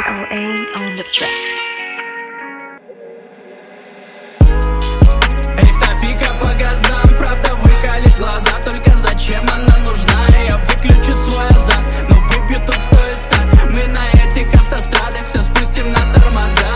DOA on the track. Эй, втопи-ка по газам, правда выкалит глаза. Только зачем она нужна? Я выключу свой азарт, но выбью тут 100 из 100. Мы на этих автострадах все спустим на тормоза.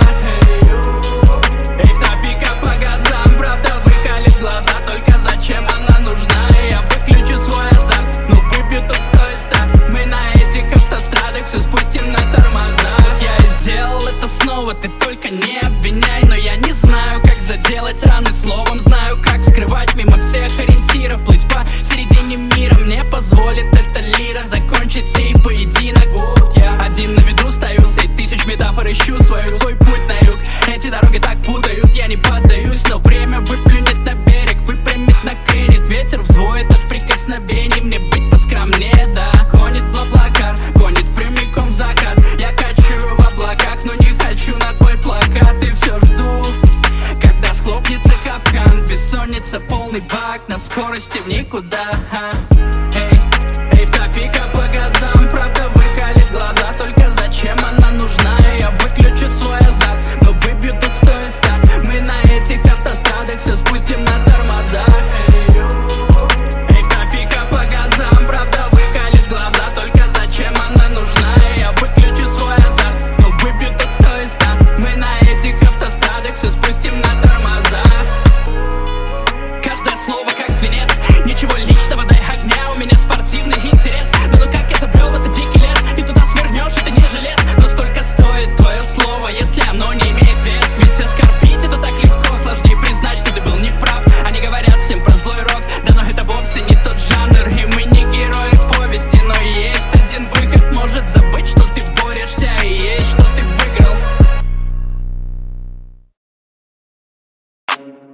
Эй, втопи-ка по газам, правда выкалит глаза. Только зачем она нужна? Я выключу свой азарт, но выбью тут 100 из 100. Мы на этих автострадах все спустим на тормоза. Я и сделал это снова, ты только не обвиняй. Но я не знаю, как заделать раны словом. Знаю, как вскрывать мимо всех ориентиров. Плыть по середине мира мне позволит эта лира закончить сей поединок. Вот я один на виду стою, средь тысяч метафор ищу свой путь на юг. Эти дороги так путают, я не поддаюсь. Но время выплюнет на берег, выпрямит, накренит. Ветер взвоет от прикосновений, мне быть поскромнее, да. Гонит бла-блакар, гонит прямиком в закат. Я качу в облаках, но не хочу на твой плакат. И все жду, когда схлопнется капкан. Бессонница, полный бак, на скорости в никуда. Эй, втопи-ка по газам, правда выкалит глаза. Только зачем она нужна? Я выключу свой азарт, но выбью тут 100 из 100. Мы на этих автострадах все спустим на тормоза. Эй, втопи-ка по газам, правда выкалит глаза. Только зачем она нужна? Я выключу свой азарт, но выбью тут 100 из 100. Мы на этих автострадах все спустим на тормоза. Каждое слово как свинец, ничего личного, дай огня. У меня спортивный интерес. Да ну как я забрел в этот дикий лес? И туда свернешь, это не желез. Но сколько стоит твое слово, если оно не имеет вес? Ведь оскорбить это так легко, сложнее признать, что ты был неправ. Они говорят всем про злой рок, да но это вовсе не тот жанр. И мы не герои повести, но есть один выход. Может забыть, что ты борешься, и есть, что ты выиграл.